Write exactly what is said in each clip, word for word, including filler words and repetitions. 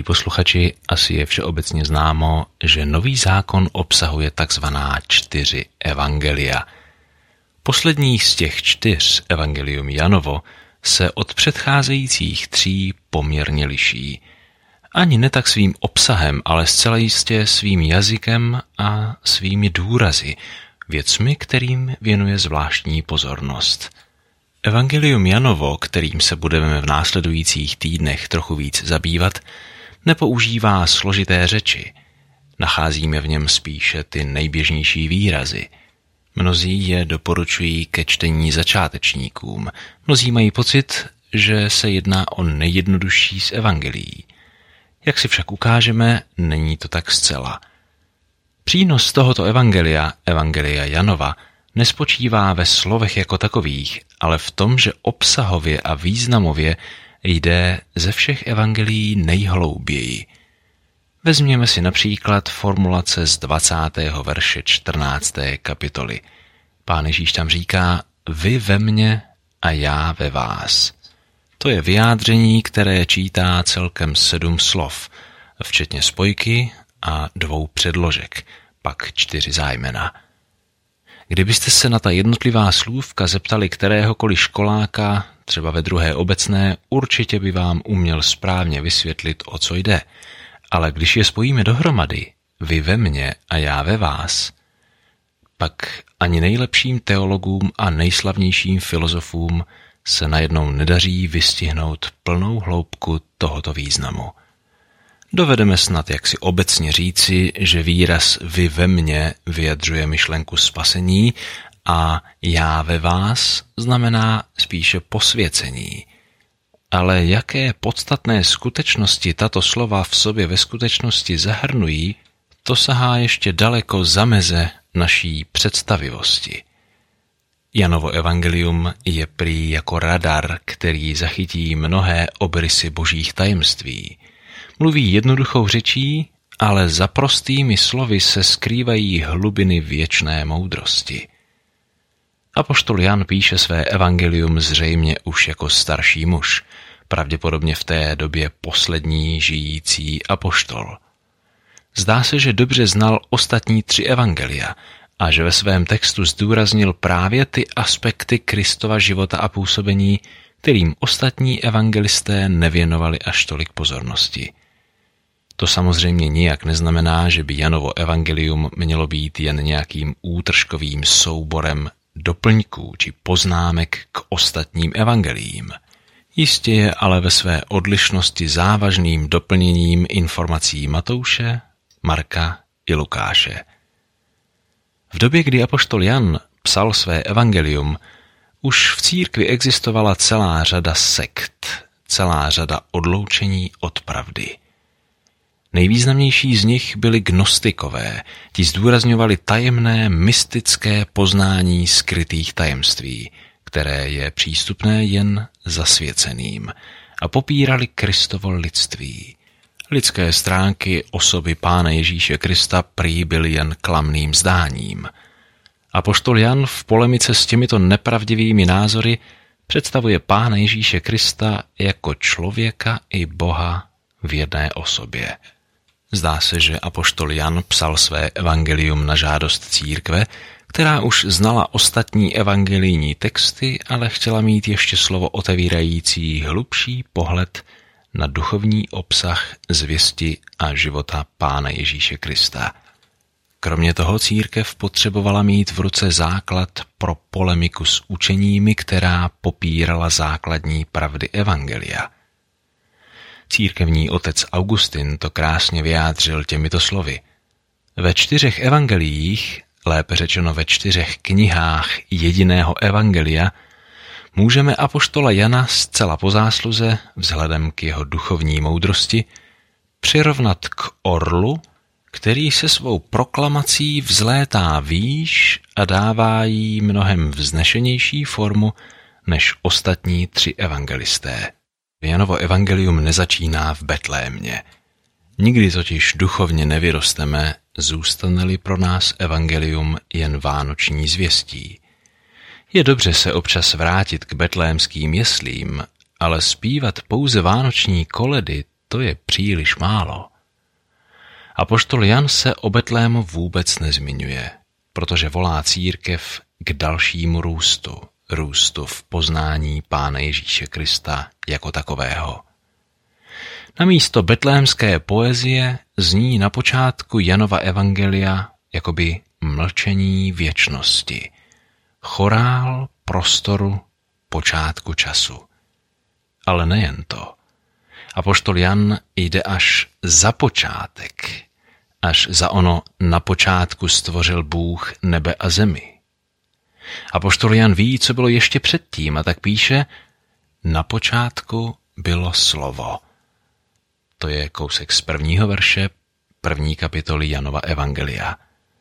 posluchači, asi je všeobecně známo, že Nový zákon obsahuje takzvaná čtyři evangelia. Poslední z těch čtyř, evangelium Janovo, se od předcházejících tří poměrně liší. Ani ne tak svým obsahem, ale zcela jistě svým jazykem a svými důrazy, věcmi, kterým věnuje zvláštní pozornost. Evangelium Janovo, kterým se budeme v následujících týdnech trochu víc zabývat, nepoužívá složité řeči. Nacházíme v něm spíše ty nejběžnější výrazy. Mnozí je doporučují ke čtení začátečníkům. Mnozí mají pocit, že se jedná o nejjednodušší z evangelií. Jak si však ukážeme, není to tak zcela. Přínos tohoto evangelia, evangelia Janova, nespočívá ve slovech jako takových, ale v tom, že obsahově a významově jde ze všech evangelií nejhlouběji. Vezměme si například formulace z dvacátého verše čtrnácté kapitoly. Pán Ježíš tam říká, vy ve mně a já ve vás. To je vyjádření, které čítá celkem sedm slov, včetně spojky a dvou předložek, pak čtyři zájmena. Kdybyste se na ta jednotlivá slůvka zeptali kteréhokoliv školáka, třeba ve druhé obecné, určitě by vám uměl správně vysvětlit, o co jde. Ale když je spojíme dohromady, vy ve mně a já ve vás, pak ani nejlepším teologům a nejslavnějším filozofům se najednou nedaří vystihnout plnou hloubku tohoto významu. Dovedeme snad jaksi obecně říci, že výraz vy ve mně vyjadřuje myšlenku spasení a já ve vás znamená spíše posvěcení. Ale jaké podstatné skutečnosti tato slova v sobě ve skutečnosti zahrnují, to sahá ještě daleko za meze naší představivosti. Janovo evangelium je prý jako radar, který zachytí mnohé obrysy božích tajemství. Mluví jednoduchou řečí, ale za prostými slovy se skrývají hlubiny věčné moudrosti. Apoštol Jan píše své evangelium zřejmě už jako starší muž, pravděpodobně v té době poslední žijící apoštol. Zdá se, že dobře znal ostatní tři evangelia a že ve svém textu zdůraznil právě ty aspekty Kristova života a působení, kterým ostatní evangelisté nevěnovali až tolik pozornosti. To samozřejmě nijak neznamená, že by Janovo evangelium mělo být jen nějakým útržkovým souborem doplňků či poznámek k ostatním evangeliím. Jistě je ale ve své odlišnosti závažným doplněním informací Matouše, Marka i Lukáše. V době, kdy apoštol Jan psal své evangelium, už v církvi existovala celá řada sekt, celá řada odloučení od pravdy. Nejvýznamnější z nich byli gnostikové, ti zdůrazňovali tajemné, mystické poznání skrytých tajemství, které je přístupné jen zasvěceným, a popírali Kristovo lidství. Lidské stránky osoby Pána Ježíše Krista prý byly jen klamným zdáním. Apoštol Jan v polemice s těmito nepravdivými názory představuje Pána Ježíše Krista jako člověka i Boha v jedné osobě. Zdá se, že apoštol Jan psal své evangelium na žádost církve, která už znala ostatní evangelijní texty, ale chtěla mít ještě slovo otevírající hlubší pohled na duchovní obsah zvěsti a života Pána Ježíše Krista. Kromě toho církev potřebovala mít v ruce základ pro polemiku s učeními, která popírala základní pravdy evangelia. Církevní otec Augustin to krásně vyjádřil těmito slovy. Ve čtyřech evangeliích, lépe řečeno ve čtyřech knihách jediného evangelia, můžeme apoštola Jana zcela po zásluze, vzhledem k jeho duchovní moudrosti, přirovnat k orlu, který se svou proklamací vzlétá výš a dává jí mnohem vznešenější formu než ostatní tři evangelisté. Janovo evangelium nezačíná v Betlémě. Nikdy totiž duchovně nevyrosteme, zůstane-li pro nás evangelium jen vánoční zvěstí. Je dobře se občas vrátit k betlémským jeslím, ale zpívat pouze vánoční koledy, to je příliš málo. Apoštol Jan se o Betlému vůbec nezmiňuje, protože volá církev k dalšímu růstu, růstu v poznání Pána Ježíše Krista jako takového. Namísto betlémské poezie zní na počátku Janova evangelia jakoby mlčení věčnosti, chorál prostoru počátku času. Ale nejen to. Apoštol Jan jde až za počátek, až za ono na počátku stvořil Bůh nebe a zemi. Apoštol Jan ví, co bylo ještě předtím, a tak píše: na počátku bylo slovo. To je kousek z prvního verše první kapitoly Janova evangelia.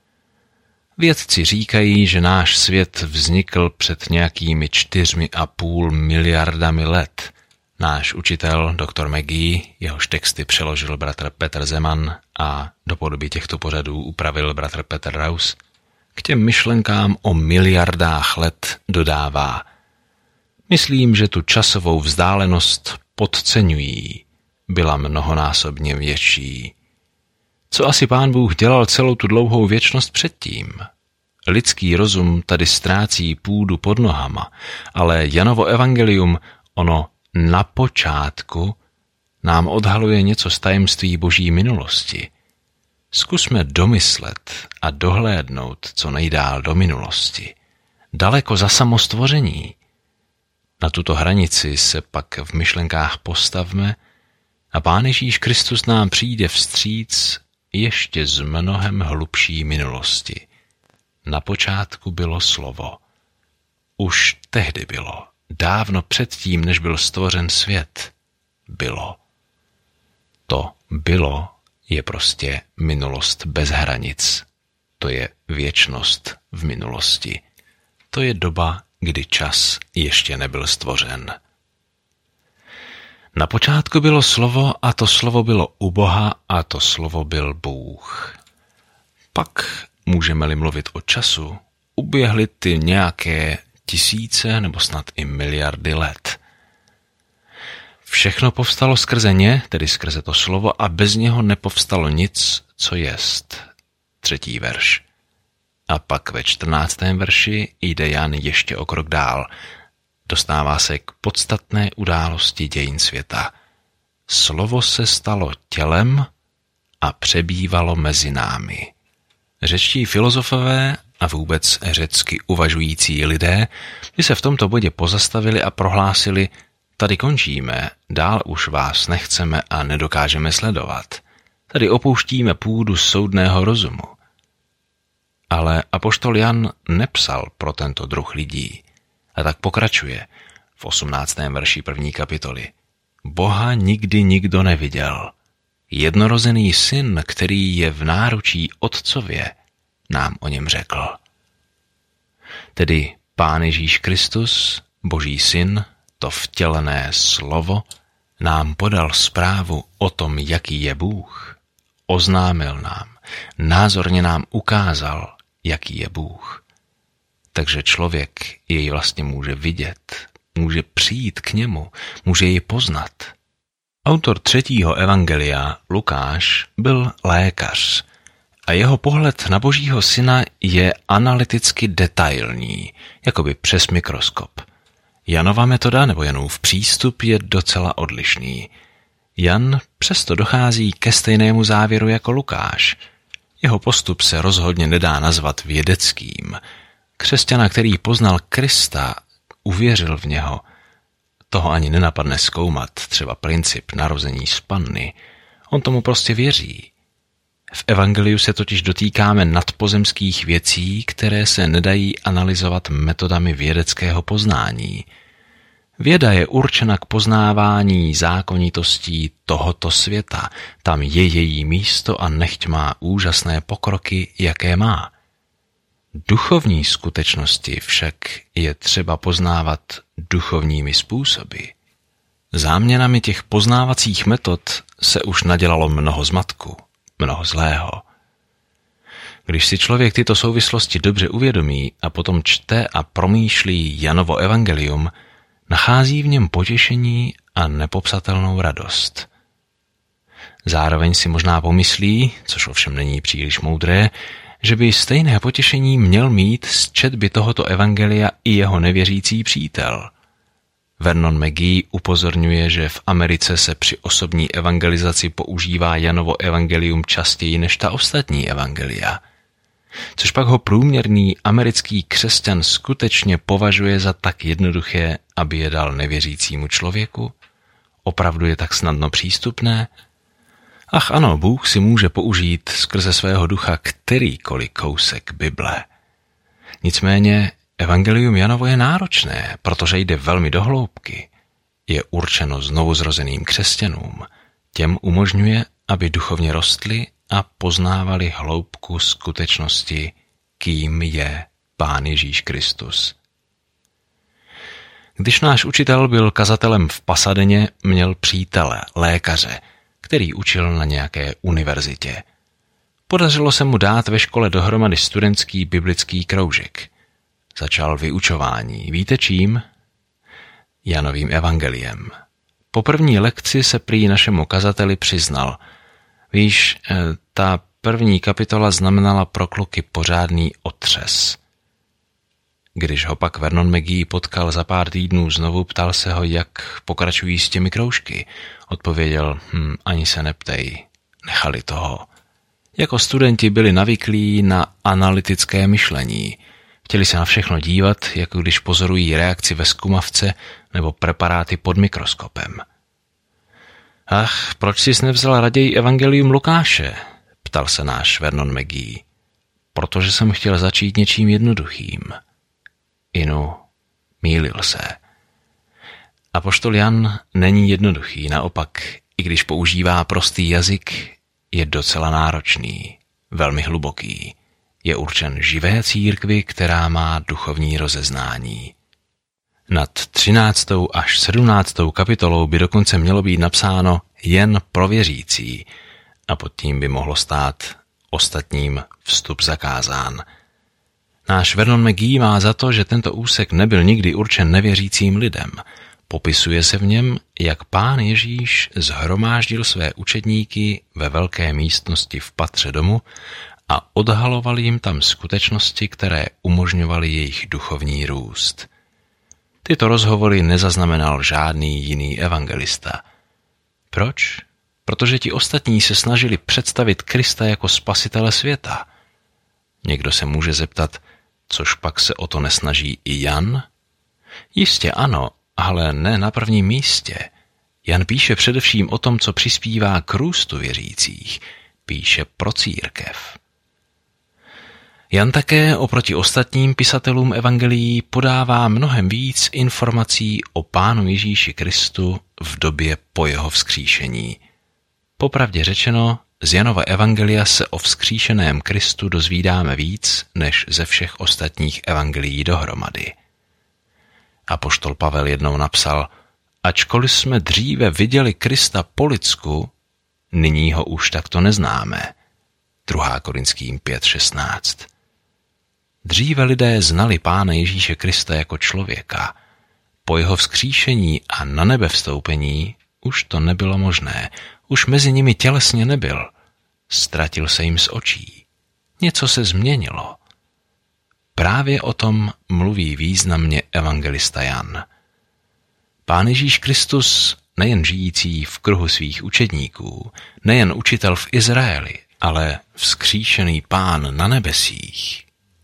Vědci říkají, že náš svět vznikl před nějakými čtyřmi a půl miliardami let. Náš učitel, doktor McGee, jehož texty přeložil bratr Petr Zeman a do podoby těchto pořadů upravil bratr Petr Raus, k těm myšlenkám o miliardách let dodává: myslím, že tu časovou vzdálenost podceňují, byla mnohonásobně větší. Co asi Pán Bůh dělal celou tu dlouhou věčnost předtím? Lidský rozum tady ztrácí půdu pod nohama, ale Janovo evangelium, ono na počátku, nám odhaluje něco z tajemství Boží minulosti. Zkusme domyslet a dohlédnout co nejdál do minulosti, daleko za samostvoření. Na tuto hranici se pak v myšlenkách postavme a Pán Ježíš Kristus nám přijde vstříc ještě z mnohem hlubší minulosti. Na počátku bylo slovo. Už tehdy bylo, dávno předtím, než byl stvořen svět, bylo. To bylo je prostě minulost bez hranic. To je věčnost v minulosti. To je doba, kdy čas ještě nebyl stvořen. Na počátku bylo slovo a to slovo bylo u Boha a to slovo byl Bůh. Pak, můžeme-li mluvit o času, uběhly ty nějaké tisíce nebo snad i miliardy let. Všechno povstalo skrze ně, tedy skrze to slovo, a bez něho nepovstalo nic, co jest. Třetí verš. A pak ve čtrnáctém verši jde Jan ještě o krok dál. Dostává se k podstatné události dějin světa. Slovo se stalo tělem a přebývalo mezi námi. Řečtí filozofové a vůbec řecky uvažující lidé by se v tomto bodě pozastavili a prohlásili: tady končíme, dál už vás nechceme a nedokážeme sledovat. Tady opouštíme půdu soudného rozumu. Ale apoštol Jan nepsal pro tento druh lidí. A tak pokračuje v osmnáctém verši první kapitoly. Boha nikdy nikdo neviděl. Jednorozený syn, který je v náručí otcově, nám o něm řekl. Tedy Pán Ježíš Kristus, Boží syn, to vtělené slovo, nám podal zprávu o tom, jaký je Bůh. Oznámil nám, názorně nám ukázal, jaký je Bůh. Takže člověk jej vlastně může vidět, může přijít k němu, může ji poznat. Autor třetího evangelia, Lukáš, byl lékař a jeho pohled na Božího syna je analyticky detailní, jakoby přes mikroskop. Janova metoda nebo Janův přístup je docela odlišný. Jan přesto dochází ke stejnému závěru jako Lukáš. Jeho postup se rozhodně nedá nazvat vědeckým. Křesťana, který poznal Krista, uvěřil v něho, toho ani nenapadne zkoumat, třeba princip narození z panny. On tomu prostě věří. V evangeliu se totiž dotýkáme nadpozemských věcí, které se nedají analyzovat metodami vědeckého poznání. Věda je určena k poznávání zákonitostí tohoto světa. Tam je její místo a nechť má úžasné pokroky, jaké má. Duchovní skutečnosti však je třeba poznávat duchovními způsoby. Záměnami těch poznávacích metod se už nadělalo mnoho zmatku, mnoho zlého. Když si člověk tyto souvislosti dobře uvědomí a potom čte a promýšlí Janovo evangelium, nachází v něm potěšení a nepopsatelnou radost. Zároveň si možná pomyslí, což ovšem není příliš moudré, že by stejné potěšení měl mít z četby tohoto evangelia i jeho nevěřící přítel. Vernon McGee upozorňuje, že v Americe se při osobní evangelizaci používá Janovo evangelium častěji než ta ostatní evangelia. Což pak ho průměrný americký křesťan skutečně považuje za tak jednoduché, aby je dal nevěřícímu člověku? Opravdu je tak snadno přístupné? Ach ano, Bůh si může použít skrze svého ducha kterýkoliv kousek Bible. Nicméně evangelium Janovo je náročné, protože jde velmi do hloubky. Je určeno znovuzrozeným křesťanům. Těm umožňuje, aby duchovně rostli a poznávali hloubku skutečnosti, kým je Pán Ježíš Kristus. Když náš učitel byl kazatelem v Pasadeně, měl přítele, lékaře, který učil na nějaké univerzitě. Podařilo se mu dát ve škole dohromady studentský biblický kroužek. Začal vyučování. Víte čím? Janovým evangeliem. Po první lekci se prý našemu kazateli přiznal. Víš, ta první kapitola znamenala pro kluky pořádný otřes. Když ho pak Vernon McGee potkal za pár týdnů znovu, ptal se ho, jak pokračují s těmi kroužky. Odpověděl, hm, ani se neptej, nechali toho. Jako studenti byli navyklí na analytické myšlení. Chtěli se na všechno dívat, jako když pozorují reakci ve zkumavce nebo preparáty pod mikroskopem. Ach, proč jsi nevzal raději evangelium Lukáše? Ptal se náš Vernon McGee. Protože jsem chtěl začít něčím jednoduchým. Inu, mýlil se. Apoštol Jan není jednoduchý, naopak, i když používá prostý jazyk, je docela náročný, velmi hluboký. Je určen živé církvi, která má duchovní rozeznání. Nad třináctou až sedmnáctou kapitolou by dokonce mělo být napsáno jen pro věřící a pod tím by mohlo stát ostatním vstup zakázán. Náš Vernon McGee má za to, že tento úsek nebyl nikdy určen nevěřícím lidem. Popisuje se v něm, jak Pán Ježíš shromáždil své učedníky ve velké místnosti v patře domu a odhaloval jim tam skutečnosti, které umožňovaly jejich duchovní růst. Tyto rozhovory nezaznamenal žádný jiný evangelista. Proč? Protože ti ostatní se snažili představit Krista jako spasitele světa. Někdo se může zeptat, což pak se o to nesnaží i Jan? Jistě ano, ale ne na prvním místě. Jan píše především o tom, co přispívá k růstu věřících. Píše pro církev. Jan také oproti ostatním pisatelům evangelií podává mnohem víc informací o Pánu Ježíši Kristu v době po jeho vzkříšení. Popravdě řečeno, z Janova evangelia se o vzkříšeném Kristu dozvídáme víc než ze všech ostatních evangelií dohromady. Apoštol Pavel jednou napsal, ačkoliv jsme dříve viděli Krista po lidsku, nyní ho už takto neznáme. druhá Korinským pět šestnáct. Dříve lidé znali Pána Ježíše Krista jako člověka. Po jeho vzkříšení a na nebe vstoupení už to nebylo možné. Už mezi nimi tělesně nebyl. Ztratil se jim z očí. Něco se změnilo. Právě o tom mluví významně evangelista Jan. Pán Ježíš Kristus, nejen žijící v kruhu svých učedníků, nejen učitel v Izraeli, ale vzkříšený Pán na nebesích.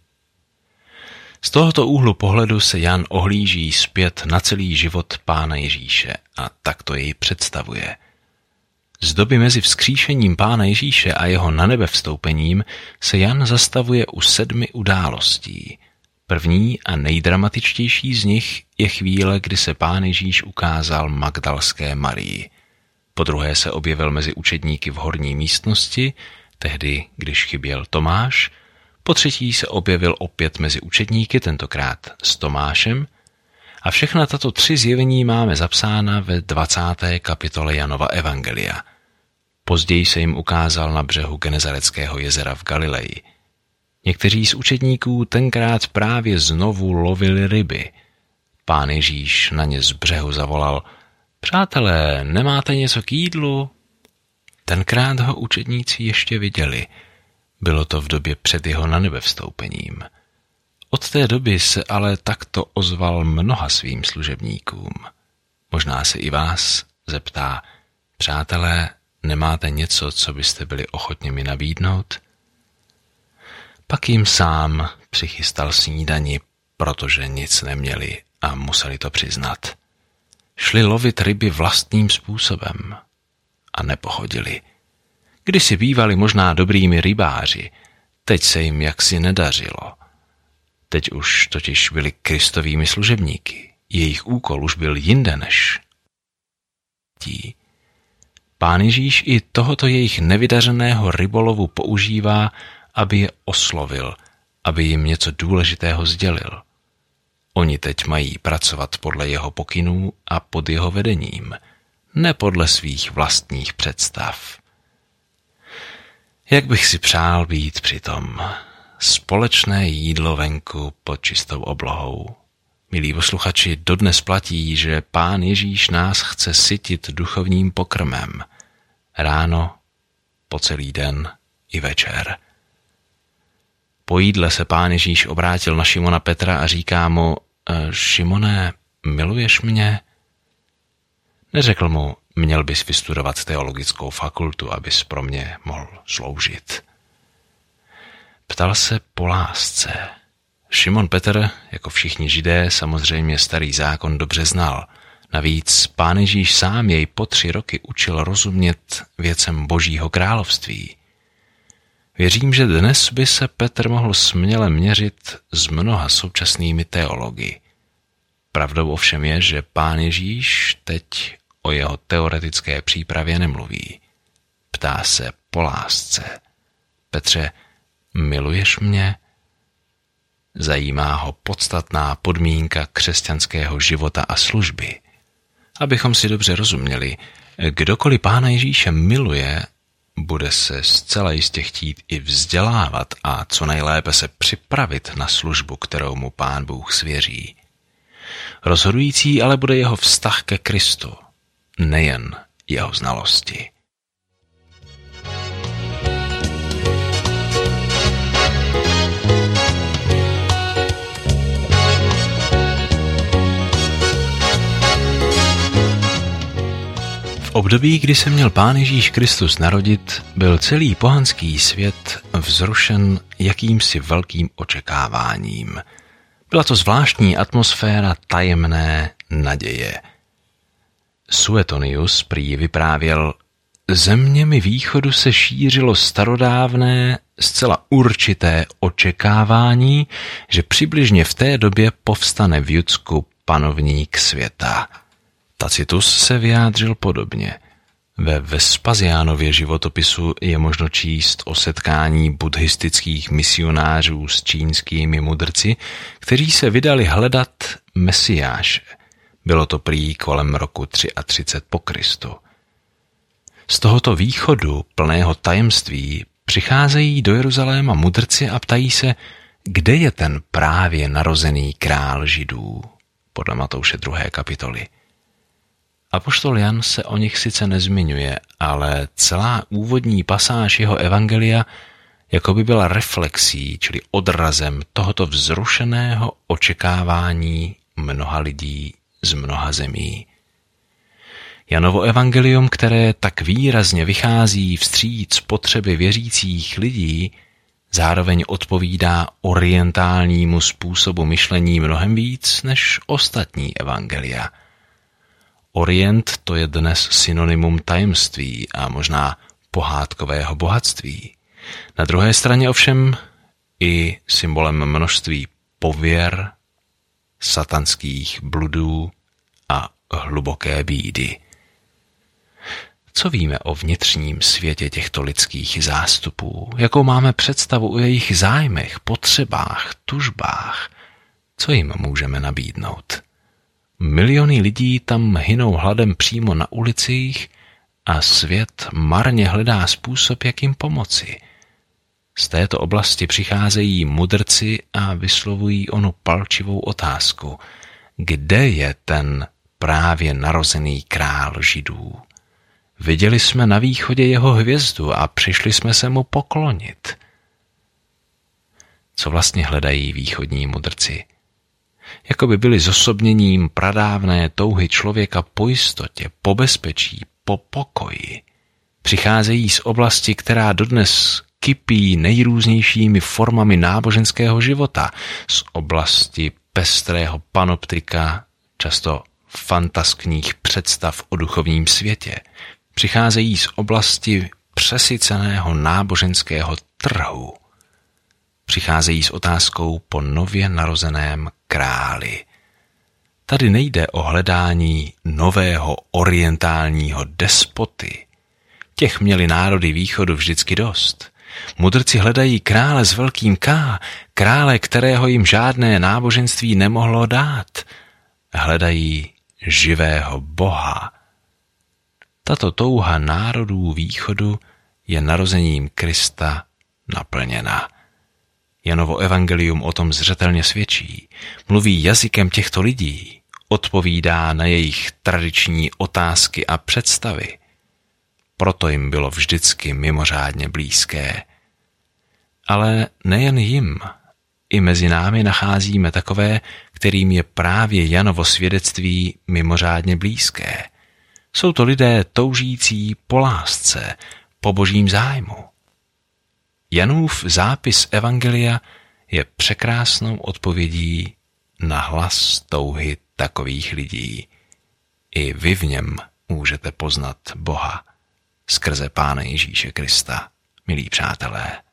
Z tohoto úhlu pohledu se Jan ohlíží zpět na celý život Pána Ježíše a tak to jej představuje. Z doby mezi vzkříšením Pána Ježíše a jeho na nebe vstoupením se Jan zastavuje u sedmi událostí. První a nejdramatičtější z nich je chvíle, kdy se Pán Ježíš ukázal Magdalské Marii. Podruhé se objevil mezi učedníky v horní místnosti, tehdy, když chyběl Tomáš. Po třetí se objevil opět mezi učedníky, tentokrát s Tomášem. A všechna tato tři zjevení máme zapsána ve dvacáté kapitole Janova evangelia. Později se jim ukázal na břehu Genezareckého jezera v Galileji. Někteří z učedníků tenkrát právě znovu lovili ryby. Pán Ježíš na ně z břehu zavolal, přátelé, nemáte něco k jídlu? Tenkrát ho učedníci ještě viděli. Bylo to v době před jeho nanebevstoupením. Od té doby se ale takto ozval mnoha svým služebníkům. Možná se i vás zeptá: přátelé, nemáte něco, co byste byli ochotni mi nabídnout? Pak jim sám přichystal snídani, protože nic neměli a museli to přiznat. Šli lovit ryby vlastním způsobem a nepochodili. Kdysi bývali možná dobrými rybáři, teď se jim jaksi nedařilo. Teď už totiž byli Kristovými služebníky. Jejich úkol už byl jinde než tí. Pán Ježíš i tohoto jejich nevydařeného rybolovu používá, aby je oslovil, aby jim něco důležitého sdělil. Oni teď mají pracovat podle jeho pokynů a pod jeho vedením, ne podle svých vlastních představ. Jak bych si přál být přitom společné jídlo venku pod čistou oblohou. Milí posluchači, dodnes platí, že Pán Ježíš nás chce sytit duchovním pokrmem. Ráno, po celý den i večer. Po jídle se Pán Ježíš obrátil na Šimona Petra a říká mu: Šimone, miluješ mě? Neřekl mu: měl bys vystudovat teologickou fakultu, abys pro mě mohl sloužit. Ptal se po lásce. Šimon Petr, jako všichni Židé, samozřejmě starý zákon dobře znal. Navíc Pán Ježíš sám jej po tři roky učil rozumět věcem Božího království. Věřím, že dnes by se Petr mohl směle měřit s mnoha současnými teology. Pravdou ovšem je, že Pán Ježíš teď o jeho teoretické přípravě nemluví. Ptá se po lásce. Petře, miluješ mě? Zajímá ho podstatná podmínka křesťanského života a služby. Abychom si dobře rozuměli, kdokoliv Pána Ježíše miluje, bude se zcela jistě chtít i vzdělávat a co nejlépe se připravit na službu, kterou mu Pán Bůh svěří. Rozhodující ale bude jeho vztah ke Kristu, nejen jeho znalosti. V období, kdy se měl Pán Ježíš Kristus narodit, byl celý pohanský svět vzrušen jakýmsi velkým očekáváním. Byla to zvláštní atmosféra tajemné naděje. Suetonius prý vyprávěl: zeměmi východu se šířilo starodávné, zcela určité očekávání, že přibližně v té době povstane v Judsku panovník světa. Tacitus se vyjádřil podobně. Ve Vespasiánově životopisu je možno číst o setkání buddhistických misionářů s čínskými mudrci, kteří se vydali hledat Mesiáše. Bylo to prý kolem roku třicet tři po Kristu. Z tohoto východu plného tajemství přicházejí do Jeruzaléma mudrci a ptají se, kde je ten právě narozený král Židů, podle Matouše druhé kapitoly. Apoštol Jan se o nich sice nezmiňuje, ale celá úvodní pasáž jeho evangelia jako by byla reflexí, čili odrazem tohoto vzrušeného očekávání mnoha lidí z mnoha zemí. Janovo evangelium, které tak výrazně vychází vstříc potřeby věřících lidí, zároveň odpovídá orientálnímu způsobu myšlení mnohem víc než ostatní evangelia. Orient to je dnes synonymum tajemství a možná pohádkového bohatství. Na druhé straně ovšem i symbolem množství pověr, satanských bludů a hluboké bídy. Co víme o vnitřním světě těchto lidských zástupů? Jakou máme představu o jejich zájmech, potřebách, tužbách? Co jim můžeme nabídnout? Miliony lidí tam hynou hladem přímo na ulicích a svět marně hledá způsob, jak jim pomoci. Z této oblasti přicházejí mudrci a vyslovují onu palčivou otázku. Kde je ten právě narozený král Židů? Viděli jsme na východě jeho hvězdu a přišli jsme se mu poklonit. Co vlastně hledají východní mudrci? Jakoby byli zosobněním pradávné touhy člověka po jistotě, po bezpečí, po pokoji. Přicházejí z oblasti, která dodnes kypí nejrůznějšími formami náboženského života, z oblasti pestrého panoptika, často fantaskních představ o duchovním světě. Přicházejí z oblasti přesyceného náboženského trhu. Přicházejí s otázkou po nově narozeném králi. Tady nejde o hledání nového orientálního despoty. Těch měly národy východu vždycky dost. Mudrci hledají krále s velkým K, krále, kterého jim žádné náboženství nemohlo dát. Hledají živého Boha. Tato touha národů východu je narozením Krista naplněna. Janovo evangelium o tom zřetelně svědčí. Mluví jazykem těchto lidí, odpovídá na jejich tradiční otázky a představy. Proto jim bylo vždycky mimořádně blízké. Ale nejen jim, i mezi námi nacházíme takové, kterým je právě Janovo svědectví mimořádně blízké. Jsou to lidé toužící po lásce, po božím zájmu. Janův zápis evangelia je překrásnou odpovědí na hlas touhy takových lidí. I vy v něm můžete poznat Boha skrze Pána Ježíše Krista, milí přátelé.